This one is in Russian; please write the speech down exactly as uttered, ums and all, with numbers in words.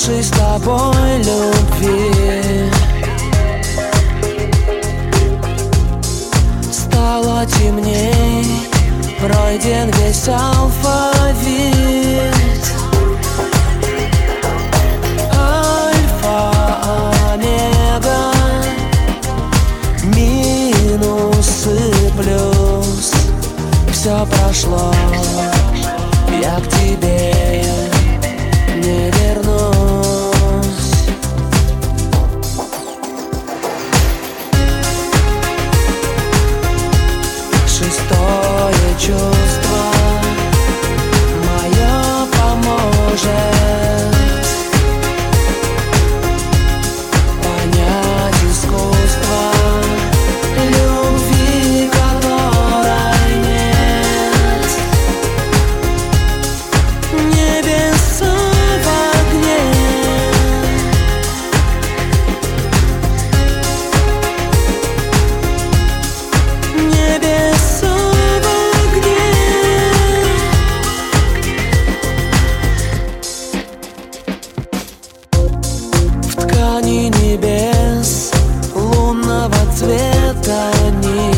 нашей с тобой любви. Стало темней, пройден весь алфавит. Альфа, омега, минус и плюс. Все прошло, я к тебе не вернусь. Шестое чувство мое поможет понять искусство любви, которой нет. Небеса в огне, небеса в огне. В ткани небес лунного цвета нить.